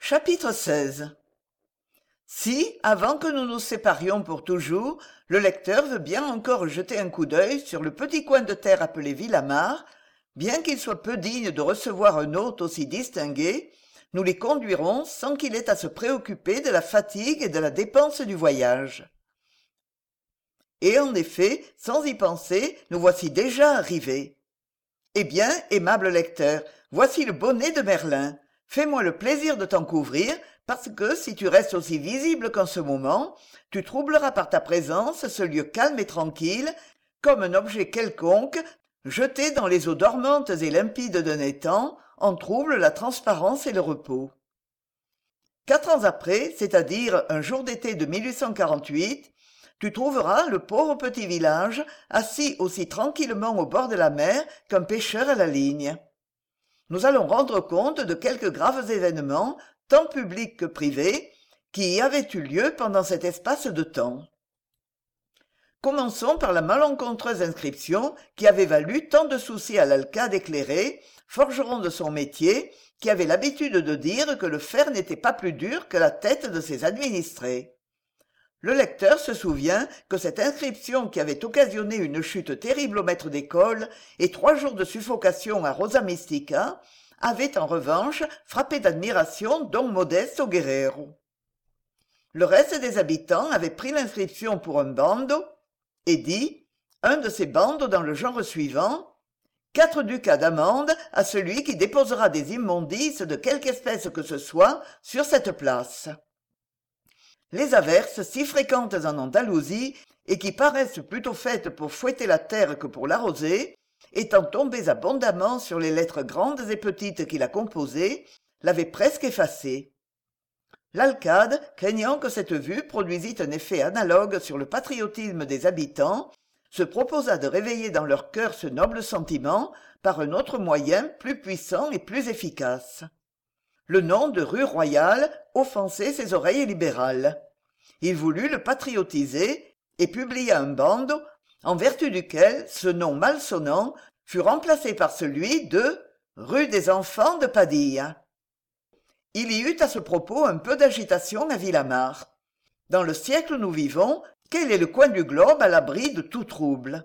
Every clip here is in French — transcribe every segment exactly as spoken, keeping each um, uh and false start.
Chapitre seize. Si, avant que nous nous séparions pour toujours, le lecteur veut bien encore jeter un coup d'œil sur le petit coin de terre appelé Villamar, bien qu'il soit peu digne de recevoir un hôte aussi distingué, nous l'y conduirons sans qu'il ait à se préoccuper de la fatigue et de la dépense du voyage. Et en effet, sans y penser, nous voici déjà arrivés. Eh bien, aimable lecteur, voici le bonnet de Merlin. Fais-moi le plaisir de t'en couvrir, parce que si tu restes aussi visible qu'en ce moment, tu troubleras par ta présence ce lieu calme et tranquille, comme un objet quelconque, jeté dans les eaux dormantes et limpides d'un étang, en trouble la transparence et le repos. Quatre ans après, c'est-à-dire un jour d'été de mille huit cent quarante-huit, tu trouveras le pauvre petit village assis aussi tranquillement au bord de la mer qu'un pêcheur à la ligne. Nous allons rendre compte de quelques graves événements, tant publics que privés, qui y avaient eu lieu pendant cet espace de temps. Commençons par la malencontreuse inscription qui avait valu tant de soucis à l'alcade éclairé, forgeron de son métier, qui avait l'habitude de dire que le fer n'était pas plus dur que la tête de ses administrés. Le lecteur se souvient que cette inscription qui avait occasionné une chute terrible au maître d'école et trois jours de suffocation à Rosa Mystica avait en revanche frappé d'admiration don Modesto Guerrero. Le reste des habitants avait pris l'inscription pour un bando et dit, un de ces bandes dans le genre suivant, quatre ducats d'amende à celui qui déposera des immondices de quelque espèce que ce soit sur cette place. Les averses, si fréquentes en Andalousie et qui paraissent plutôt faites pour fouetter la terre que pour l'arroser, étant tombées abondamment sur les lettres grandes et petites qui la composaient, l'avaient presque effacée. L'alcade, craignant que cette vue produisît un effet analogue sur le patriotisme des habitants, se proposa de réveiller dans leur cœur ce noble sentiment par un autre moyen plus puissant et plus efficace. Le nom de rue Royale offensait ses oreilles libérales. Il voulut le patriotiser et publia un bandeau en vertu duquel ce nom malsonnant fut remplacé par celui de rue des Enfants de Padilla. Il y eut à ce propos un peu d'agitation à Villamar. Dans le siècle où nous vivons, quel est le coin du globe à l'abri de tout trouble?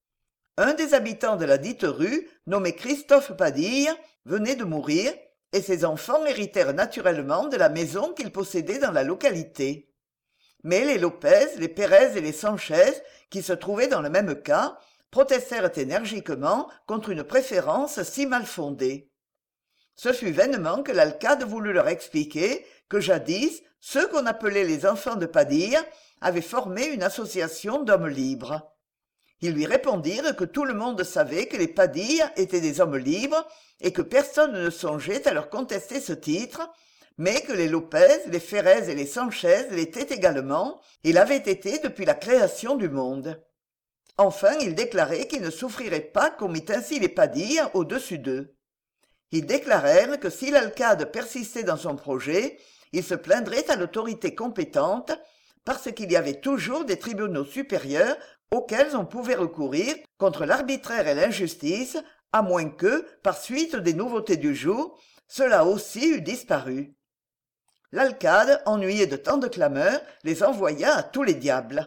Un des habitants de la dite rue, nommé Christophe Padilla, venait de mourir, et ses enfants héritèrent naturellement de la maison qu'ils possédaient dans la localité. Mais les Lopez, les Pérez et les Sanchez, qui se trouvaient dans le même cas, protestèrent énergiquement contre une préférence si mal fondée. Ce fut vainement que l'alcade voulut leur expliquer que jadis, ceux qu'on appelait les enfants de Padilla avaient formé une association d'hommes libres. Ils lui répondirent que tout le monde savait que les Padilla étaient des hommes libres et que personne ne songeait à leur contester ce titre, mais que les Lopez, les Ferrez et les Sanchez l'étaient également, et l'avaient été depuis la création du monde. Enfin, ils déclaraient qu'ils ne souffriraient pas qu'on mît ainsi les Padilla au-dessus d'eux. Ils déclarèrent que si l'alcade persistait dans son projet, il se plaindrait à l'autorité compétente, parce qu'il y avait toujours des tribunaux supérieurs auxquels on pouvait recourir contre l'arbitraire et l'injustice, à moins que, par suite des nouveautés du jour, cela aussi eût disparu. L'alcade, ennuyé de tant de clameurs, les envoya à tous les diables.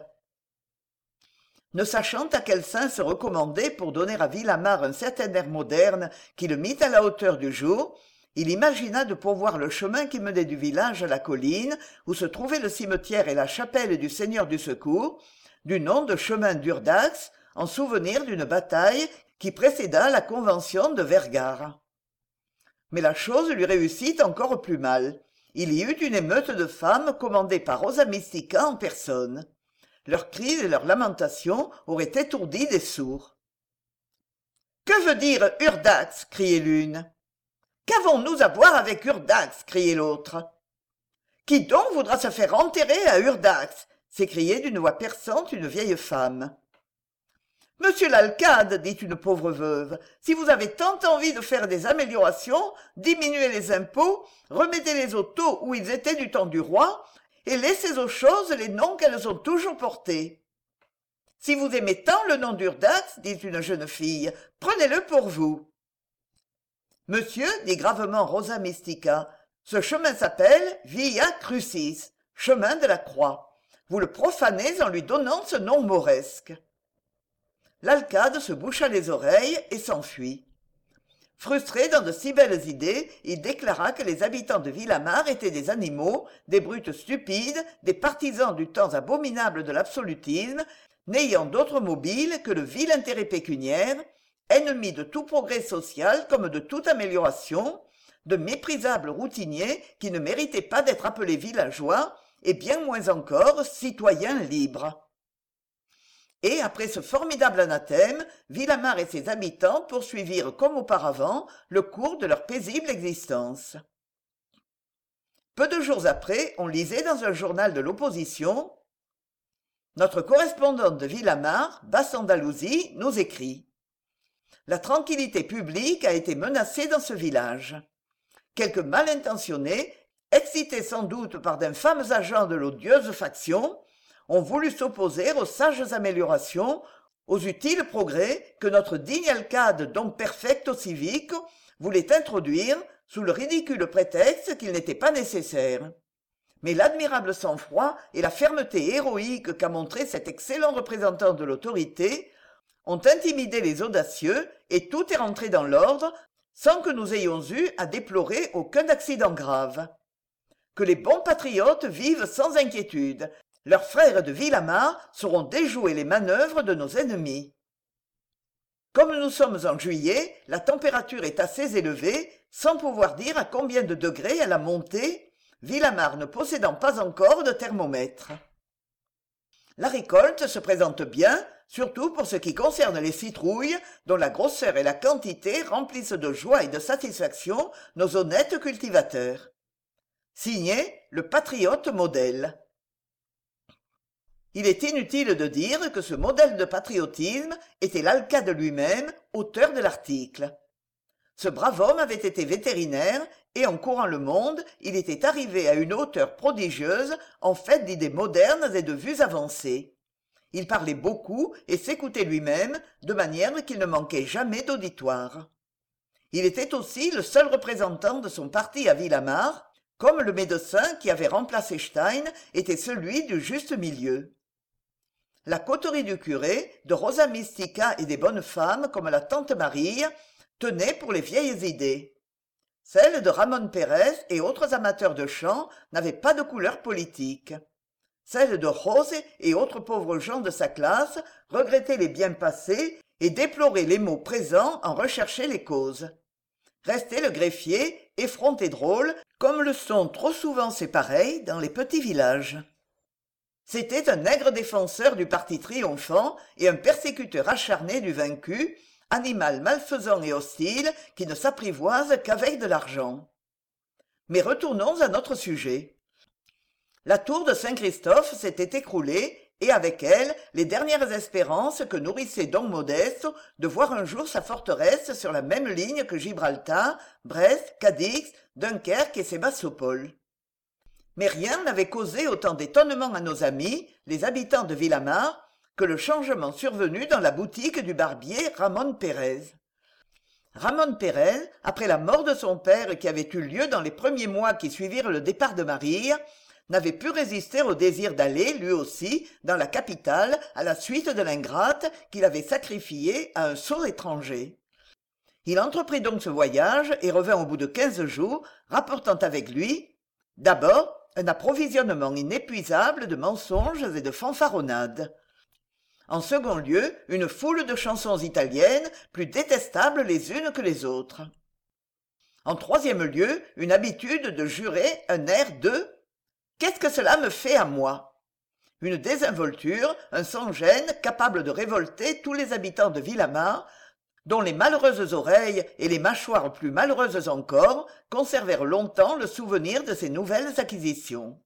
Ne sachant à quel saint se recommander pour donner à Villamar un certain air moderne qui le mit à la hauteur du jour, il imagina de pourvoir le chemin qui menait du village à la colline, où se trouvaient le cimetière et la chapelle du Seigneur du Secours, du nom de chemin d'Urdax, en souvenir d'une bataille qui précéda la convention de Vergara. Mais la chose lui réussit encore plus mal. Il y eut une émeute de femmes commandée par Rosa Mystica en personne. Leurs cris et leurs lamentations auraient étourdi des sourds. « Que veut dire Urdax » criait l'une. « Qu'avons-nous à voir avec Urdax » criait l'autre. « Qui donc voudra se faire enterrer à Urdax » s'écriait d'une voix perçante une vieille femme. « Monsieur l'alcade, dit une pauvre veuve, si vous avez tant envie de faire des améliorations, diminuez les impôts, remettez-les aux taux où ils étaient du temps du roi, et laissez aux choses les noms qu'elles ont toujours portés. Si vous aimez tant le nom d'Urdax, dit une jeune fille, prenez-le pour vous. Monsieur, dit gravement Rosa Mystica, Ce chemin s'appelle Via Crucis, chemin de la croix. Vous le profanez en lui donnant ce nom mauresque. » L'alcade se boucha les oreilles et s'enfuit. Frustré dans de si belles idées, il déclara que les habitants de Villamar étaient des animaux, des brutes stupides, des partisans du temps abominable de l'absolutisme, n'ayant d'autre mobile que le vil intérêt pécuniaire, ennemis de tout progrès social comme de toute amélioration, de méprisables routiniers qui ne méritaient pas d'être appelés villageois, et bien moins encore citoyens libres. Et, après ce formidable anathème, Villamar et ses habitants poursuivirent comme auparavant le cours de leur paisible existence. Peu de jours après, on lisait dans un journal de l'opposition « Notre correspondante de Villamar, Basse-Andalousie, nous écrit « La tranquillité publique a été menacée dans ce village. Quelques mal intentionnés, excités sans doute par d'infâmes agents de l'odieuse faction, ont voulu s'opposer aux sages améliorations, aux utiles progrès que notre digne alcade dom perfecto civico voulait introduire sous le ridicule prétexte qu'il n'était pas nécessaire. Mais l'admirable sang-froid et la fermeté héroïque qu'a montré cet excellent représentant de l'autorité ont intimidé les audacieux et tout est rentré dans l'ordre sans que nous ayons eu à déplorer aucun accident grave. Que les bons patriotes vivent sans inquiétude. Leurs frères de Villamar sauront déjouer les manœuvres de nos ennemis. Comme nous sommes en juillet, la température est assez élevée, sans pouvoir dire à combien de degrés elle a monté, Villamar ne possédant pas encore de thermomètre. La récolte se présente bien, surtout pour ce qui concerne les citrouilles, dont la grosseur et la quantité remplissent de joie et de satisfaction nos honnêtes cultivateurs. Signé le patriote modèle. Il est inutile de dire que ce modèle de patriotisme était l'alcade lui-même, auteur de l'article. Ce brave homme avait été vétérinaire et, en courant le monde, il était arrivé à une hauteur prodigieuse en fait d'idées modernes et de vues avancées. Il parlait beaucoup et s'écoutait lui-même, de manière qu'il ne manquait jamais d'auditoire. Il était aussi le seul représentant de son parti à Villamar, comme le médecin qui avait remplacé Stein était celui du juste milieu. La coterie du curé, de Rosa Mystica et des bonnes femmes comme la tante Marie, tenait pour les vieilles idées. Celle de Ramon Pérez et autres amateurs de chant n'avait pas de couleur politique. Celle de José et autres pauvres gens de sa classe regrettaient les biens passés et déploraient les maux présents en recherchaient les causes. Restait le greffier, effronté drôle, comme le sont trop souvent ses pareils dans les petits villages. C'était un nègre défenseur du parti triomphant et un persécuteur acharné du vaincu, animal malfaisant et hostile qui ne s'apprivoise qu'avec de l'argent. Mais retournons à notre sujet. La tour de Saint-Christophe s'était écroulée et avec elle les dernières espérances que nourrissait don Modeste de voir un jour sa forteresse sur la même ligne que Gibraltar, Brest, Cadix, Dunkerque et Sébastopol. Mais rien n'avait causé autant d'étonnement à nos amis, les habitants de Villamar, que le changement survenu dans la boutique du barbier Ramon Pérez. Ramon Pérez, après la mort de son père qui avait eu lieu dans les premiers mois qui suivirent le départ de Marie, n'avait pu résister au désir d'aller, lui aussi, dans la capitale à la suite de l'ingrate qu'il avait sacrifiée à un sot étranger. Il entreprit donc ce voyage et revint au bout de quinze jours, rapportant avec lui, d'abord, un approvisionnement inépuisable de mensonges et de fanfaronnades. En second lieu, une foule de chansons italiennes, plus détestables les unes que les autres. En troisième lieu, une habitude de jurer un air de « Qu'est-ce que cela me fait à moi ?» Une désinvolture, un sans-gêne capable de révolter tous les habitants de Villamar, dont les malheureuses oreilles et les mâchoires plus malheureuses encore conservèrent longtemps le souvenir de ces nouvelles acquisitions.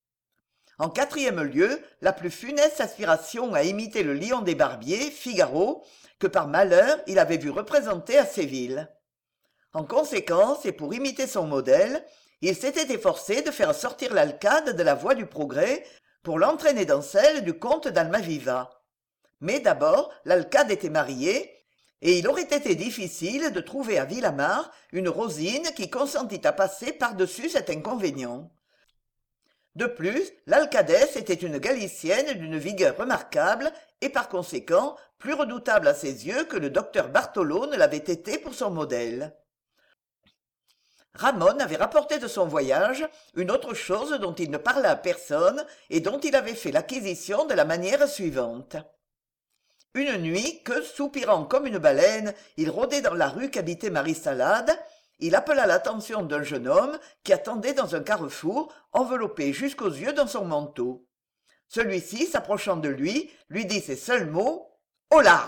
En quatrième lieu, la plus funeste aspiration à imiter le lion des barbiers, Figaro, que par malheur il avait vu représenter à Séville. En conséquence, et pour imiter son modèle, il s'était efforcé de faire sortir l'alcade de la voie du progrès pour l'entraîner dans celle du comte d'Almaviva. Mais d'abord, l'alcade était marié, et il aurait été difficile de trouver à Villamar une Rosine qui consentît à passer par-dessus cet inconvénient. De plus, l'alcadesse était une Galicienne d'une vigueur remarquable et par conséquent plus redoutable à ses yeux que le docteur Bartholo ne l'avait été pour son modèle. Ramon avait rapporté de son voyage une autre chose dont il ne parla à personne et dont il avait fait l'acquisition de la manière suivante. Une nuit que, soupirant comme une baleine, il rôdait dans la rue qu'habitait Marie Salade, il appela l'attention d'un jeune homme qui attendait dans un carrefour, enveloppé jusqu'aux yeux dans son manteau. Celui-ci, s'approchant de lui, lui dit ces seuls mots « Au large !»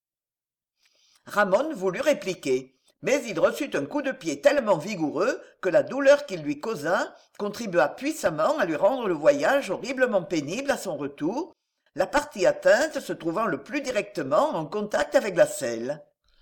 Ramon voulut répliquer, mais il reçut un coup de pied tellement vigoureux que la douleur qu'il lui causa contribua puissamment à lui rendre le voyage horriblement pénible à son retour, la partie atteinte se trouvant le plus directement en contact avec la selle.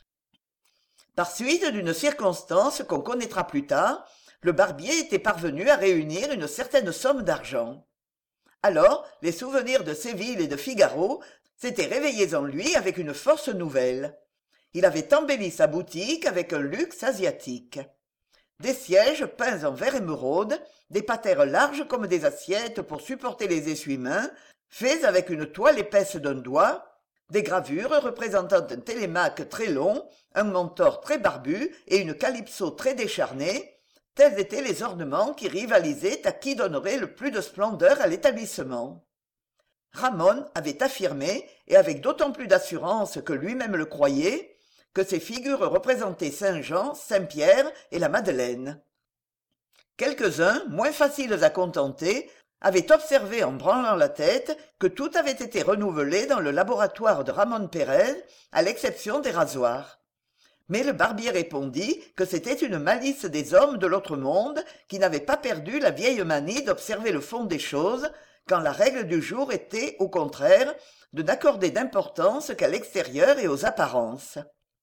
Par suite d'une circonstance qu'on connaîtra plus tard, le barbier était parvenu à réunir une certaine somme d'argent. Alors, les souvenirs de Séville et de Figaro s'étaient réveillés en lui avec une force nouvelle. Il avait embelli sa boutique avec un luxe asiatique. Des sièges peints en vert émeraude, des patères larges comme des assiettes pour supporter les essuie-mains, faits avec une toile épaisse d'un doigt, des gravures représentant un télémaque très long, un mentor très barbu et une calypso très décharnée, tels étaient les ornements qui rivalisaient à qui donnerait le plus de splendeur à l'établissement. Ramon avait affirmé, et avec d'autant plus d'assurance que lui-même le croyait, que ces figures représentaient Saint-Jean, Saint-Pierre et la Madeleine. Quelques-uns, moins faciles à contenter, avaient observé en branlant la tête que tout avait été renouvelé dans le laboratoire de Ramon Pérez, à l'exception des rasoirs. Mais le barbier répondit que c'était une malice des hommes de l'autre monde qui n'avaient pas perdu la vieille manie d'observer le fond des choses, quand la règle du jour était, au contraire, de n'accorder d'importance qu'à l'extérieur et aux apparences.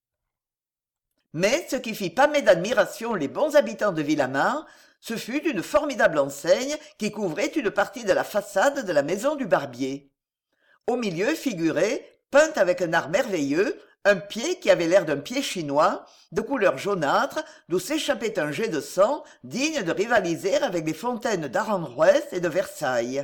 Mais ce qui fit pâmer d'admiration les bons habitants de Villamar, ce fut une formidable enseigne qui couvrait une partie de la façade de la maison du barbier. Au milieu figurait, peint avec un art merveilleux, un pied qui avait l'air d'un pied chinois, de couleur jaunâtre, d'où s'échappait un jet de sang digne de rivaliser avec les fontaines d'Aranjuez et de Versailles.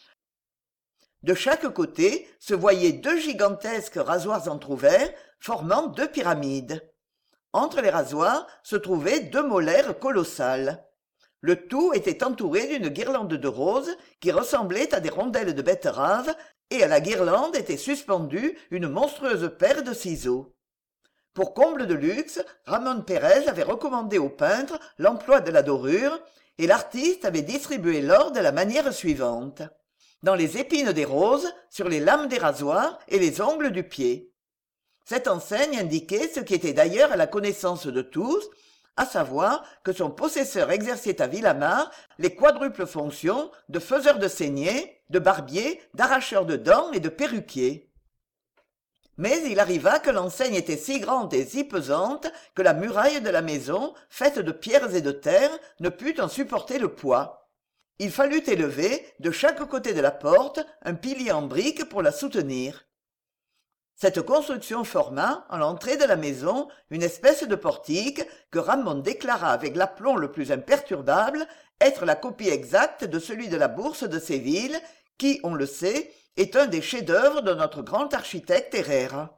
De chaque côté se voyaient deux gigantesques rasoirs entr'ouverts, formant deux pyramides. Entre les rasoirs se trouvaient deux molaires colossales. Le tout était entouré d'une guirlande de roses qui ressemblait à des rondelles de betterave, et à la guirlande était suspendue une monstrueuse paire de ciseaux. Pour comble de luxe, Ramon Pérez avait recommandé au peintre l'emploi de la dorure, et l'artiste avait distribué l'or de la manière suivante: dans les épines des roses, sur les lames des rasoirs et les ongles du pied. Cette enseigne indiquait ce qui était d'ailleurs à la connaissance de tous, à savoir que son possesseur exerçait à Villamar les quadruples fonctions de faiseur de saignée, de barbier, d'arracheur de dents et de perruquier. Mais il arriva que l'enseigne était si grande et si pesante que la muraille de la maison, faite de pierres et de terre, ne put en supporter le poids. Il fallut élever, de chaque côté de la porte, un pilier en briques pour la soutenir. Cette construction forma, à l'entrée de la maison, une espèce de portique que Ramon déclara avec l'aplomb le plus imperturbable être la copie exacte de celui de la Bourse de Séville, qui, on le sait, est un des chefs-d'œuvre de notre grand architecte Herrera.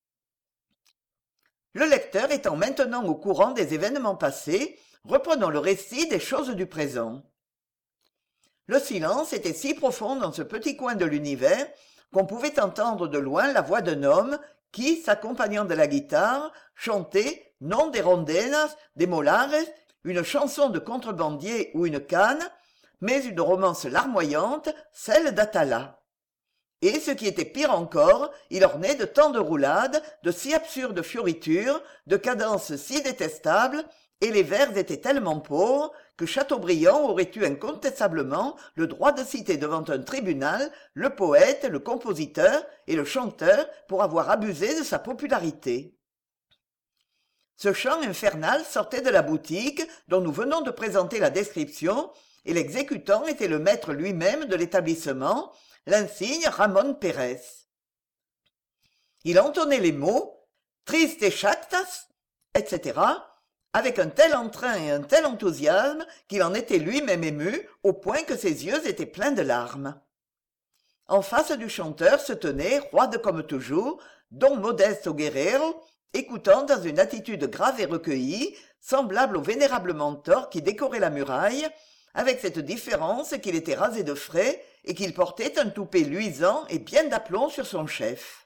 Le lecteur étant maintenant au courant des événements passés, reprenons le récit des choses du présent. Le silence était si profond dans ce petit coin de l'univers qu'on pouvait entendre de loin la voix d'un homme qui, s'accompagnant de la guitare, chantait, non des rondenas, des molares, une chanson de contrebandier ou une canne, mais une romance larmoyante, celle d'Atala. Et ce qui était pire encore, il ornait de tant de roulades, de si absurdes fioritures, de cadences si détestables, et les vers étaient tellement pauvres que Chateaubriand aurait eu incontestablement le droit de citer devant un tribunal le poète, le compositeur et le chanteur pour avoir abusé de sa popularité. Ce chant infernal sortait de la boutique dont nous venons de présenter la description, et l'exécutant était le maître lui-même de l'établissement, l'insigne Ramon Pérez. Il entonnait les mots Triste et chactas, et cætera, avec un tel entrain et un tel enthousiasme qu'il en était lui-même ému au point que ses yeux étaient pleins de larmes. En face du chanteur se tenait, roide comme toujours, don Modesto Guerrero, écoutant dans une attitude grave et recueillie, semblable au vénérable mentor qui décorait la muraille, avec cette différence qu'il était rasé de frais et qu'il portait un toupet luisant et bien d'aplomb sur son chef.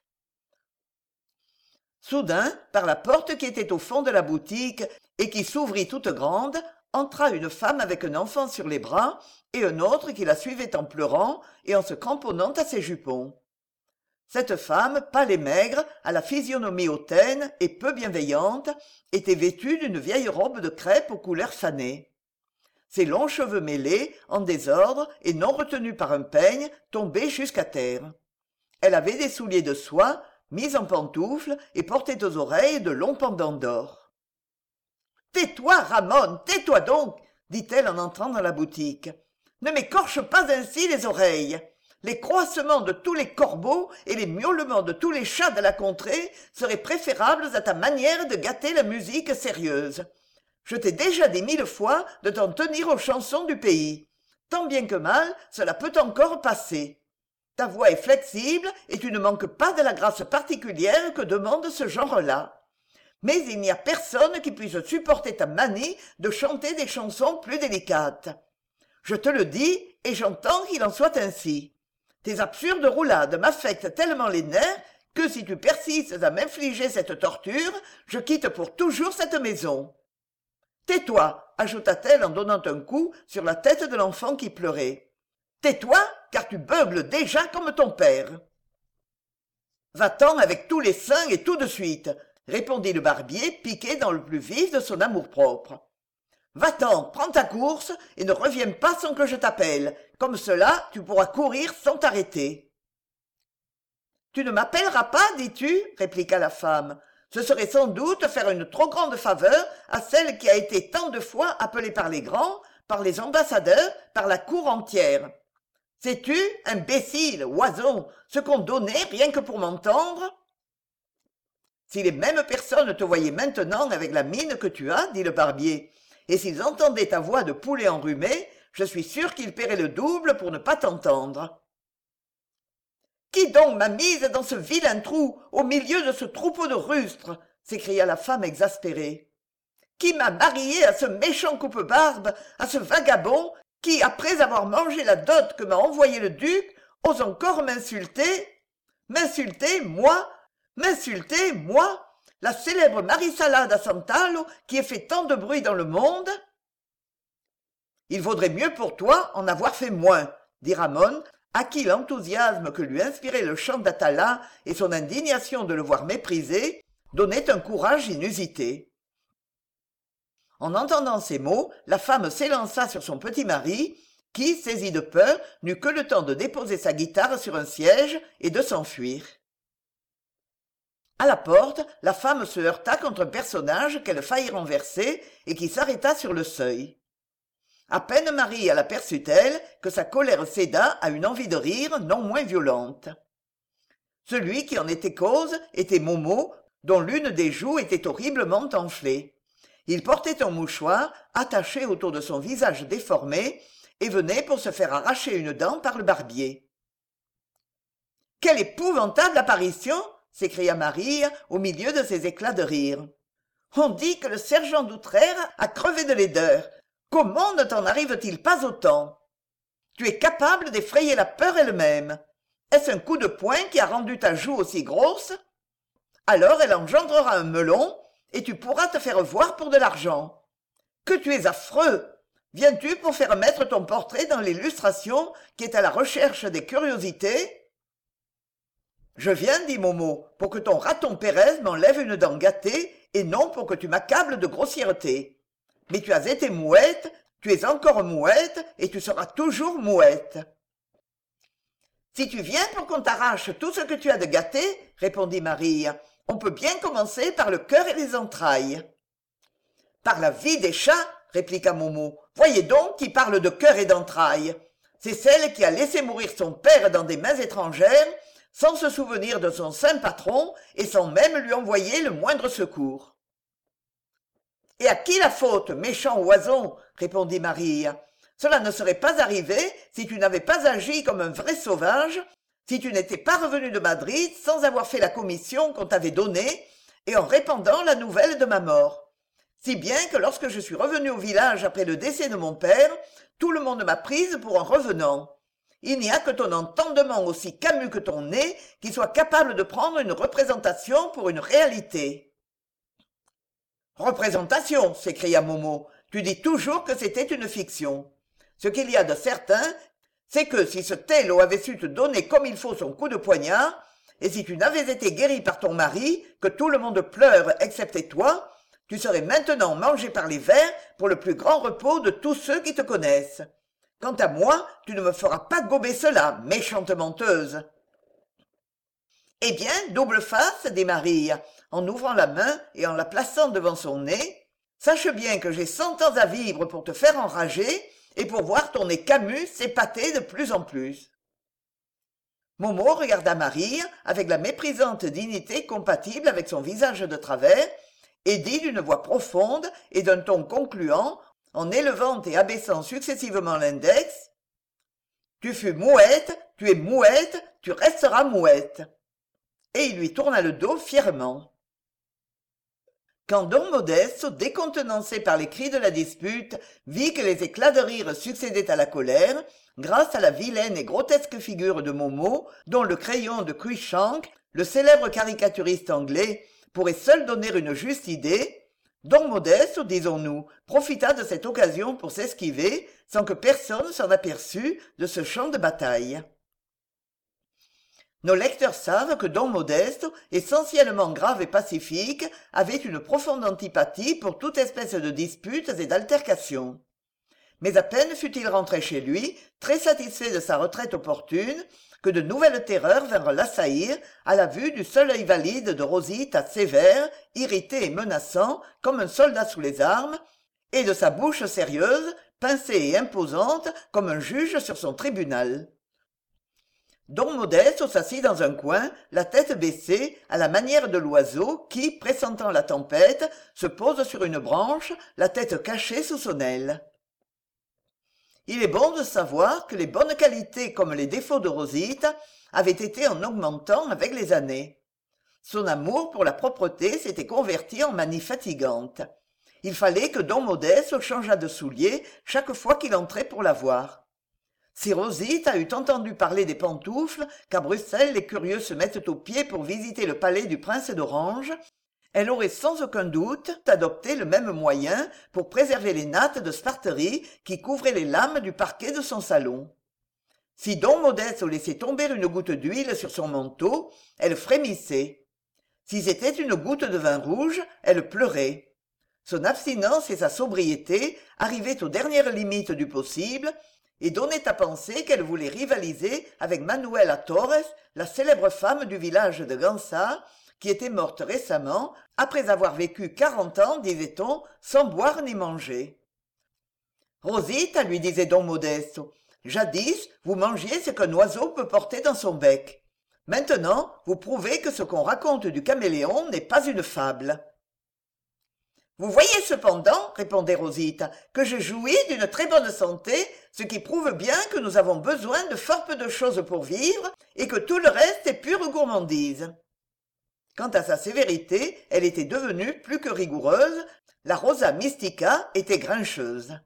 Soudain, par la porte qui était au fond de la boutique et qui s'ouvrit toute grande, entra une femme avec un enfant sur les bras et un autre qui la suivait en pleurant et en se cramponnant à ses jupons. Cette femme, pâle et maigre, à la physionomie hautaine et peu bienveillante, était vêtue d'une vieille robe de crêpe aux couleurs fanées. Ses longs cheveux mêlés, en désordre et non retenus par un peigne, tombaient jusqu'à terre. Elle avait des souliers de soie, mis en pantoufles, et portait aux oreilles de longs pendants d'or. « Tais-toi, Ramon, tais-toi donc !» dit-elle en entrant dans la boutique. « Ne m'écorche pas ainsi les oreilles. Les croassements de tous les corbeaux et les miaulements de tous les chats de la contrée seraient préférables à ta manière de gâter la musique sérieuse. Je t'ai déjà dit mille fois de t'en tenir aux chansons du pays. Tant bien que mal, cela peut encore passer. Ta voix est flexible et tu ne manques pas de la grâce particulière que demande ce genre-là. Mais il n'y a personne qui puisse supporter ta manie de chanter des chansons plus délicates. Je te le dis et j'entends qu'il en soit ainsi. Tes absurdes roulades m'affectent tellement les nerfs que si tu persistes à m'infliger cette torture, je quitte pour toujours cette maison. Tais-toi, ajouta-t-elle en donnant un coup sur la tête de l'enfant qui pleurait. Tais-toi, car tu beugles déjà comme ton père. Va-t'en avec tous les saints et tout de suite, répondit le barbier, piqué dans le plus vif de son amour-propre. Va-t'en, prends ta course et ne reviens pas sans que je t'appelle. Comme cela, tu pourras courir sans t'arrêter. Tu ne m'appelleras pas, dis-tu répliqua la femme. Ce serait sans doute faire une trop grande faveur à celle qui a été tant de fois appelée par les grands, par les ambassadeurs, par la cour entière. Sais-tu, imbécile, oison, ce qu'on donnait rien que pour m'entendre? Si les mêmes personnes te voyaient maintenant avec la mine que tu as, dit le barbier, et s'ils entendaient ta voix de poulet enrhumé, je suis sûr qu'ils paieraient le double pour ne pas t'entendre. Qui donc m'a mise dans ce vilain trou, au milieu de ce troupeau de rustres? S'écria la femme exaspérée. Qui m'a mariée à ce méchant coupe-barbe, à ce vagabond, qui, après avoir mangé la dot que m'a envoyé le duc, ose encore m'insulter? M'insulter, moi? M'insulter, moi? La célèbre Marisalade à Santalo, qui ait fait tant de bruit dans le monde? Il vaudrait mieux pour toi en avoir fait moins, dit Ramon, à qui l'enthousiasme que lui inspirait le chant d'Atala et son indignation de le voir méprisé donnaient un courage inusité. En entendant ces mots, la femme s'élança sur son petit mari, qui, saisi de peur, n'eut que le temps de déposer sa guitare sur un siège et de s'enfuir. À la porte, la femme se heurta contre un personnage qu'elle faillit renverser et qui s'arrêta sur le seuil. À peine Marie l'aperçut-elle que sa colère céda à une envie de rire non moins violente. Celui qui en était cause était Momo, dont l'une des joues était horriblement enflée. Il portait un mouchoir attaché autour de son visage déformé et venait pour se faire arracher une dent par le barbier. « Quelle épouvantable apparition !» s'écria Marie au milieu de ses éclats de rire. « On dit que le sergent d'Outrère a crevé de laideur. Comment ne t'en arrive-t-il pas autant? Tu es capable d'effrayer la peur elle-même. Est-ce un coup de poing qui a rendu ta joue aussi grosse? Alors elle engendrera un melon, et tu pourras te faire voir pour de l'argent. Que tu es affreux! Viens-tu pour faire mettre ton portrait dans l'illustration qui est à la recherche des curiosités? Je viens, dit Momo, pour que ton raton Pérez m'enlève une dent gâtée, et non pour que tu m'accables de grossièreté. Mais tu as été mouette, tu es encore mouette, et tu seras toujours mouette. Si tu viens pour qu'on t'arrache tout ce que tu as de gâté, répondit Marie, on peut bien commencer par le cœur et les entrailles. Par la vie des chats, répliqua Momo, voyez donc qui parle de cœur et d'entrailles. C'est celle qui a laissé mourir son père dans des mains étrangères, sans se souvenir de son saint patron et sans même lui envoyer le moindre secours. « Et à qui la faute, méchant oison ?» répondit Marie. « Cela ne serait pas arrivé si tu n'avais pas agi comme un vrai sauvage, si tu n'étais pas revenu de Madrid sans avoir fait la commission qu'on t'avait donnée et en répandant la nouvelle de ma mort. Si bien que lorsque je suis revenu au village après le décès de mon père, tout le monde m'a prise pour un revenant. Il n'y a que ton entendement aussi camus que ton nez qui soit capable de prendre une représentation pour une réalité. » « Représentation !» s'écria Momo. « Tu dis toujours que c'était une fiction. Ce qu'il y a de certain, c'est que si ce Tello avait su te donner comme il faut son coup de poignard, et si tu n'avais été guéri par ton mari, que tout le monde pleure excepté toi, tu serais maintenant mangé par les vers pour le plus grand repos de tous ceux qui te connaissent. Quant à moi, tu ne me feras pas gober cela, méchante menteuse. » « Eh bien, double face, dit Marie, en ouvrant la main et en la plaçant devant son nez, sache bien que j'ai cent ans à vivre pour te faire enrager et pour voir ton nez camus s'épater de plus en plus. » Momo regarda Marie avec la méprisante dignité compatible avec son visage de travers et dit d'une voix profonde et d'un ton concluant, en élevant et abaissant successivement l'index, « Tu fus mouette, tu es mouette, tu resteras mouette. » Et il lui tourna le dos fièrement. Quand Don Modesto, décontenancé par les cris de la dispute, vit que les éclats de rire succédaient à la colère, grâce à la vilaine et grotesque figure de Momo, dont le crayon de Cruikshank, le célèbre caricaturiste anglais, pourrait seul donner une juste idée, Don Modesto, disons-nous, profita de cette occasion pour s'esquiver, sans que personne s'en aperçût, de ce champ de bataille. Nos lecteurs savent que Don Modesto, essentiellement grave et pacifique, avait une profonde antipathie pour toute espèce de disputes et d'altercations. Mais à peine fut-il rentré chez lui, très satisfait de sa retraite opportune, que de nouvelles terreurs vinrent l'assaillir à la vue du seul œil valide de Rosita sévère, irrité et menaçant, comme un soldat sous les armes, et de sa bouche sérieuse, pincée et imposante, comme un juge sur son tribunal. Don Modesto s'assit dans un coin, la tête baissée, à la manière de l'oiseau qui, pressentant la tempête, se pose sur une branche, la tête cachée sous son aile. Il est bon de savoir que les bonnes qualités comme les défauts de Rosita avaient été en augmentant avec les années. Son amour pour la propreté s'était converti en manie fatigante. Il fallait que Don Modesto changeât de souliers chaque fois qu'il entrait pour la voir. Si Rosita eût entendu parler des pantoufles qu'à Bruxelles les curieux se mettent aux pieds pour visiter le palais du prince d'Orange, elle aurait sans aucun doute adopté le même moyen pour préserver les nattes de sparterie qui couvraient les lames du parquet de son salon. Si Don Modesto laissait tomber une goutte d'huile sur son manteau, elle frémissait. Si c'était une goutte de vin rouge, elle pleurait. Son abstinence et sa sobriété arrivaient aux dernières limites du possible, et donnait à penser qu'elle voulait rivaliser avec Manuela Torres, la célèbre femme du village de Gansa, qui était morte récemment, après avoir vécu quarante ans, disait-on, sans boire ni manger. « Rosita, lui disait Don Modesto, jadis, vous mangiez ce qu'un oiseau peut porter dans son bec. Maintenant, vous prouvez que ce qu'on raconte du caméléon n'est pas une fable. » « Vous voyez cependant, répondait Rosita, que je jouis d'une très bonne santé, ce qui prouve bien que nous avons besoin de fort peu de choses pour vivre et que tout le reste est pure gourmandise. » Quant à sa sévérité, elle était devenue plus que rigoureuse, la rosa mystica était grincheuse.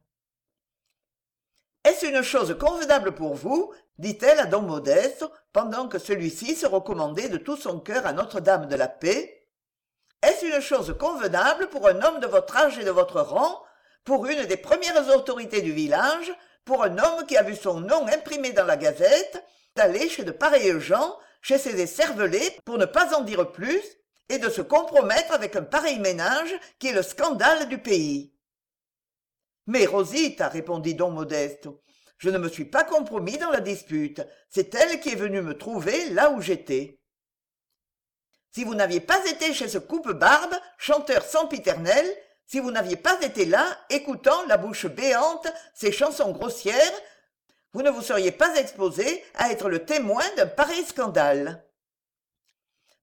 « Est-ce une chose convenable pour vous, dit-elle à Don Modesto, pendant que celui-ci se recommandait de tout son cœur à Notre-Dame de la Paix, est-ce une chose convenable pour un homme de votre âge et de votre rang, pour une des premières autorités du village, pour un homme qui a vu son nom imprimé dans la gazette, d'aller chez de pareils gens, chez ces écervelés, pour ne pas en dire plus, et de se compromettre avec un pareil ménage qui est le scandale du pays. »« Mais Rosita, répondit Don Modesto, je ne me suis pas compromis dans la dispute, c'est elle qui est venue me trouver là où j'étais. » Si vous n'aviez pas été chez ce coupe-barbe, chanteur sempiternel, si vous n'aviez pas été là, écoutant la bouche béante ces chansons grossières, vous ne vous seriez pas exposé à être le témoin d'un pareil scandale.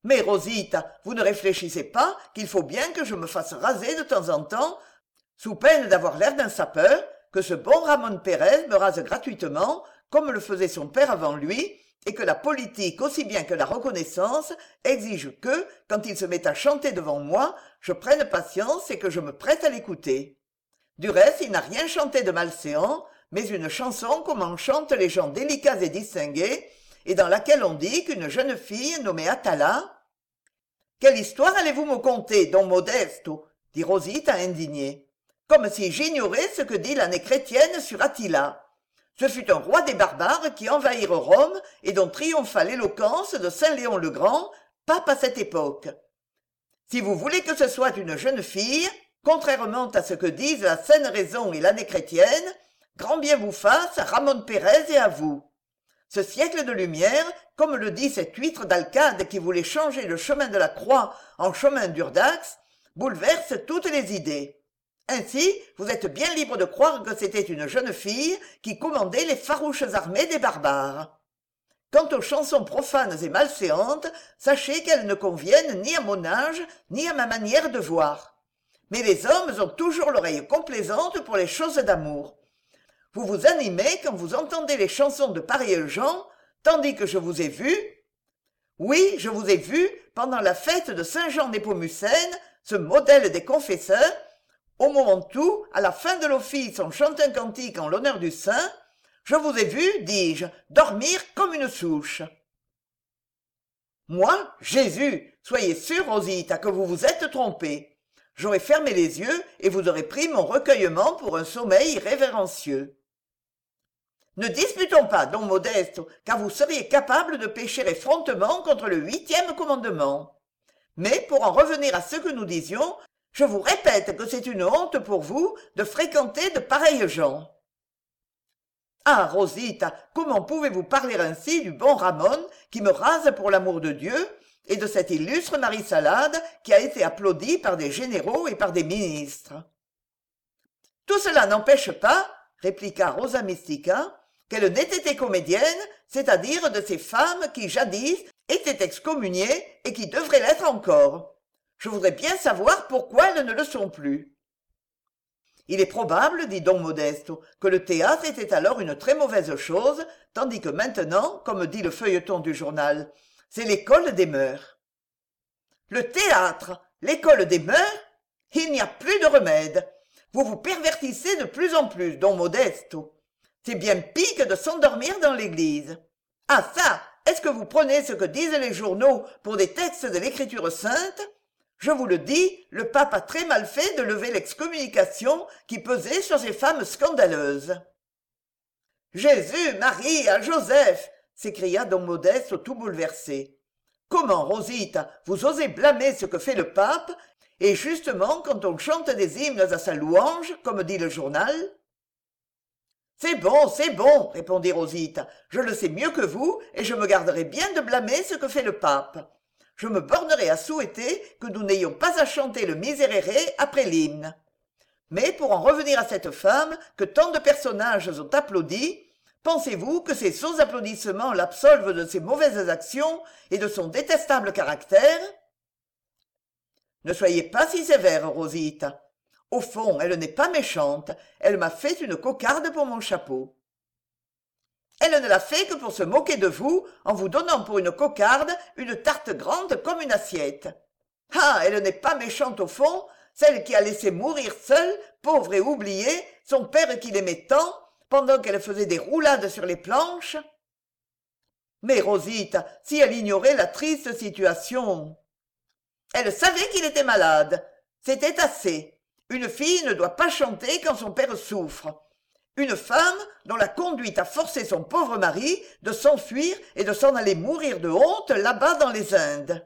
Mais, Rosita, vous ne réfléchissez pas qu'il faut bien que je me fasse raser de temps en temps, sous peine d'avoir l'air d'un sapeur, que ce bon Ramon Pérez me rase gratuitement, comme le faisait son père avant lui, et que la politique aussi bien que la reconnaissance exige que, quand il se met à chanter devant moi, je prenne patience et que je me prête à l'écouter. Du reste, il n'a rien chanté de malséant, mais une chanson comme en chantent les gens délicats et distingués, et dans laquelle on dit qu'une jeune fille nommée Atala... « Quelle histoire allez-vous me conter, don Modesto ?» dit Rosita indignée. « Comme si j'ignorais ce que dit l'année chrétienne sur Attila. Ce fut un roi des barbares qui envahirent Rome et dont triompha l'éloquence de saint Léon le Grand, pape à cette époque. Si vous voulez que ce soit une jeune fille, contrairement à ce que disent la saine raison et l'année chrétienne, grand bien vous fasse à Ramon Pérez et à vous. Ce siècle de lumière, comme le dit cette huître d'Alcade qui voulait changer le chemin de la croix en chemin d'Urdax, bouleverse toutes les idées. Ainsi, vous êtes bien libre de croire que c'était une jeune fille qui commandait les farouches armées des barbares. Quant aux chansons profanes et malséantes, sachez qu'elles ne conviennent ni à mon âge, ni à ma manière de voir. Mais les hommes ont toujours l'oreille complaisante pour les choses d'amour. Vous vous animez quand vous entendez les chansons de pareils gens, tandis que je vous ai vu. Oui, je vous ai vu, pendant la fête de Saint-Jean Népomucène, ce modèle des confesseurs, au moment où, à la fin de l'office, on chante un cantique en l'honneur du saint, je vous ai vu, dis-je, dormir comme une souche. Moi, Jésus, soyez sûre, Rosita, que vous vous êtes trompée. J'aurais fermé les yeux et vous aurez pris mon recueillement pour un sommeil révérencieux. Ne disputons pas, don Modesto, car vous seriez capable de pécher effrontément contre le huitième commandement. Mais pour en revenir à ce que nous disions, je vous répète que c'est une honte pour vous de fréquenter de pareils gens. Ah, Rosita, comment pouvez-vous parler ainsi du bon Ramon qui me rase pour l'amour de Dieu et de cette illustre Marie Salade qui a été applaudie par des généraux et par des ministres? Tout cela n'empêche pas, répliqua Rosa Mystica, qu'elle n'ait été comédienne, c'est-à-dire de ces femmes qui, jadis, étaient excommuniées et qui devraient l'être encore. Je voudrais bien savoir pourquoi elles ne le sont plus. Il est probable, dit don Modesto, que le théâtre était alors une très mauvaise chose, tandis que maintenant, comme dit le feuilleton du journal, c'est l'école des mœurs. Le théâtre, l'école des mœurs, il n'y a plus de remède. Vous vous pervertissez de plus en plus, don Modesto. C'est bien pis que de s'endormir dans l'église. Ah ça, est-ce que vous prenez ce que disent les journaux pour des textes de l'écriture sainte? Je vous le dis, le pape a très mal fait de lever l'excommunication qui pesait sur ces femmes scandaleuses. Jésus, Marie, Joseph, s'écria don Modesto tout bouleversé. Comment, Rosita, vous osez blâmer ce que fait le pape, et justement quand on chante des hymnes à sa louange, comme dit le journal? C'est bon, c'est bon, répondit Rosita. Je le sais mieux que vous, et je me garderai bien de blâmer ce que fait le pape. Je me bornerai à souhaiter que nous n'ayons pas à chanter le Miserere après l'hymne. Mais pour en revenir à cette femme que tant de personnages ont applaudie, pensez-vous que ces sots applaudissements l'absolvent de ses mauvaises actions et de son détestable caractère? Ne soyez pas si sévère, Rosita. Au fond, elle n'est pas méchante, elle m'a fait une cocarde pour mon chapeau. Elle ne l'a fait que pour se moquer de vous, en vous donnant pour une cocarde une tarte grande comme une assiette. Ah, elle n'est pas méchante au fond, celle qui a laissé mourir seule, pauvre et oubliée, son père qui l'aimait tant, pendant qu'elle faisait des roulades sur les planches. Mais Rosita, si elle ignorait la triste situation... Elle savait qu'il était malade. C'était assez. Une fille ne doit pas chanter quand son père souffre. Une femme dont la conduite a forcé son pauvre mari de s'enfuir et de s'en aller mourir de honte là-bas dans les Indes.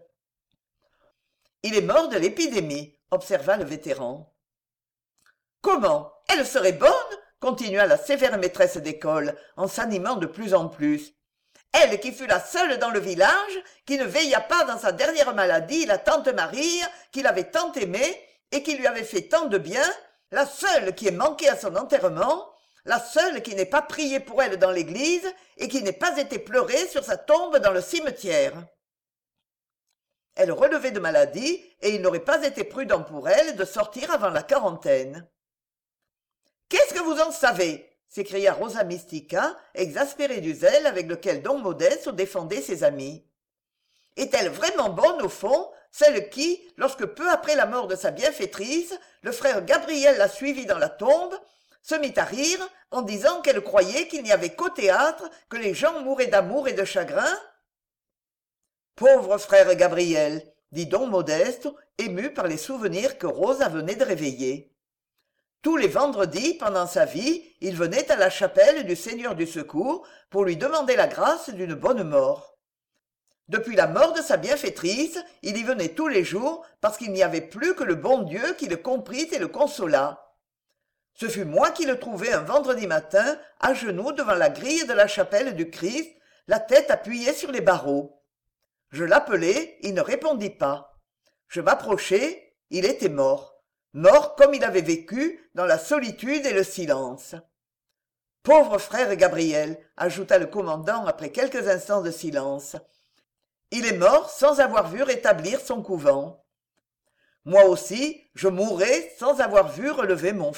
Il est mort de l'épidémie, observa le vétéran. Comment? Elle serait bonne? Continua la sévère maîtresse d'école, en s'animant de plus en plus. Elle qui fut la seule dans le village, qui ne veilla pas dans sa dernière maladie la tante Marie, qui l'avait tant aimée et qui lui avait fait tant de bien, la seule qui ait manqué à son enterrement, la seule qui n'ait pas prié pour elle dans l'église et qui n'ait pas été pleurée sur sa tombe dans le cimetière. Elle relevait de maladie et il n'aurait pas été prudent pour elle de sortir avant la quarantaine. « Qu'est-ce que vous en savez ?» s'écria Rosa Mystica, exaspérée du zèle avec lequel don Modeste défendait ses amis. « Est-elle vraiment bonne au fond, celle qui, lorsque peu après la mort de sa bienfaitrice, le frère Gabriel l'a suivie dans la tombe, se mit à rire en disant qu'elle croyait qu'il n'y avait qu'au théâtre que les gens mouraient d'amour et de chagrin? » « Pauvre frère Gabriel !» dit don Modeste, ému par les souvenirs que Rosa venait de réveiller. Tous les vendredis, pendant sa vie, il venait à la chapelle du Seigneur du Secours pour lui demander la grâce d'une bonne mort. Depuis la mort de sa bienfaitrice, il y venait tous les jours parce qu'il n'y avait plus que le bon Dieu qui le comprît et le consolât. Ce fut moi qui le trouvai un vendredi matin, à genoux devant la grille de la chapelle du Christ, la tête appuyée sur les barreaux. Je l'appelai, il ne répondit pas. Je m'approchai, il était mort. Mort comme il avait vécu, dans la solitude et le silence. « Pauvre frère Gabriel !» ajouta le commandant après quelques instants de silence. « Il est mort sans avoir vu rétablir son couvent. Moi aussi, je mourrai sans avoir vu relever mon fort. »